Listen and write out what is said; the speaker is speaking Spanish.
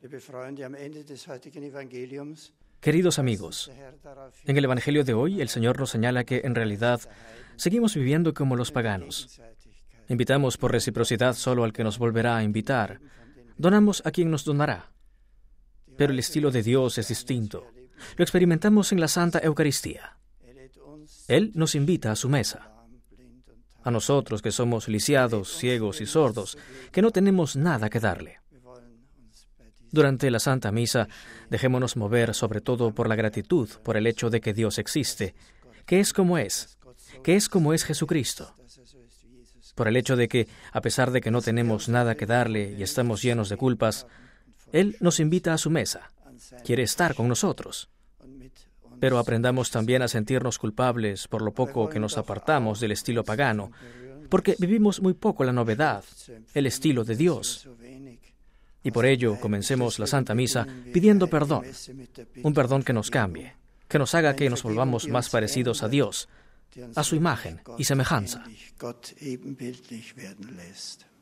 Queridos amigos, en el Evangelio de hoy el Señor nos señala que en realidad seguimos viviendo como los paganos. Invitamos por reciprocidad solo al que nos volverá a invitar. Donamos a quien nos donará. Pero el estilo de Dios es distinto. Lo experimentamos en la Santa Eucaristía. Él nos invita a su mesa. A nosotros que somos lisiados, ciegos y sordos, que no tenemos nada que darle. Durante la Santa Misa, dejémonos mover sobre todo por la gratitud, por el hecho de que Dios existe, que es como es Jesucristo. Por el hecho de que, a pesar de que no tenemos nada que darle y estamos llenos de culpas, Él nos invita a su mesa, quiere estar con nosotros. Pero aprendamos también a sentirnos culpables por lo poco que nos apartamos del estilo pagano, porque vivimos muy poco la novedad, el estilo de Dios. Y por ello comencemos la Santa Misa pidiendo perdón, un perdón que nos cambie, que nos haga que nos volvamos más parecidos a Dios, a su imagen y semejanza.